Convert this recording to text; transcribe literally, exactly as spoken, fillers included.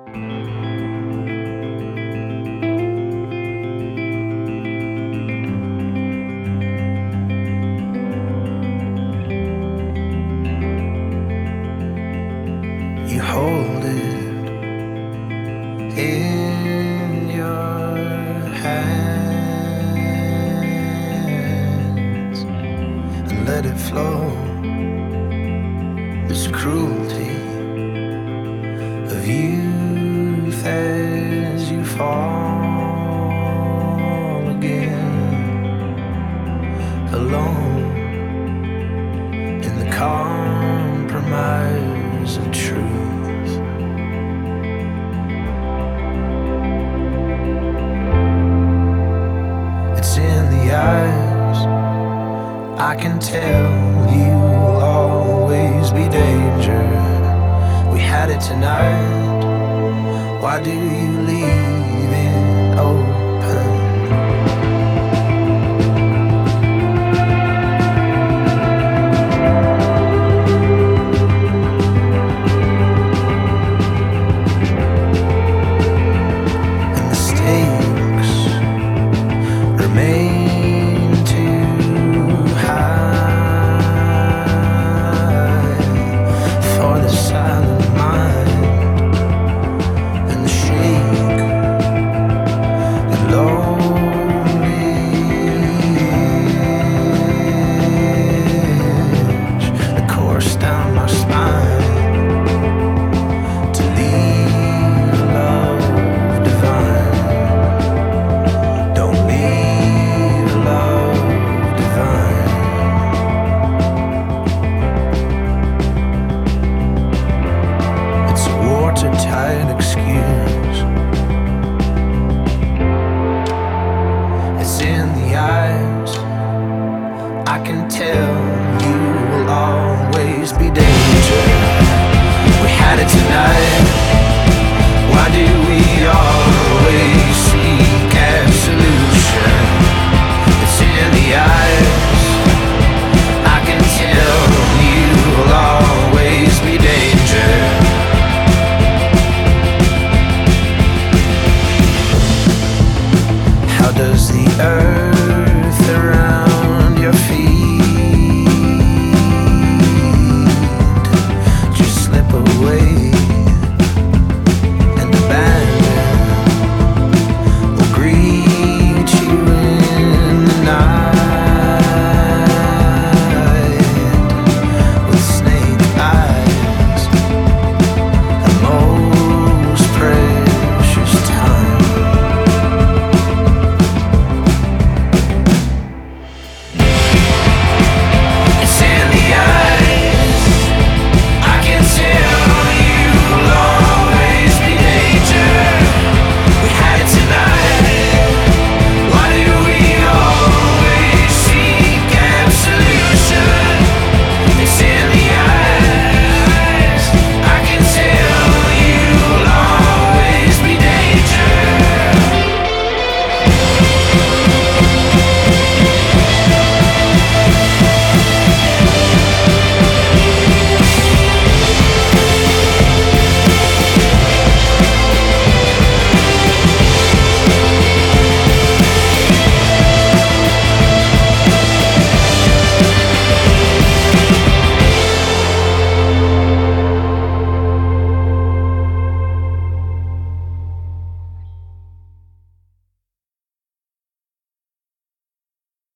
You hold it in your hands and let it flow. This cruelty of youth as you fall again, alone in the compromise of truth. It's in the eyes, I can tell you'll always be danger. We had it tonight, why do you leave it open? And the stakes remain too high for the silent mind and the shake and lonely edge that course down my spine to leave love divine. Don't leave love divine. It's watertight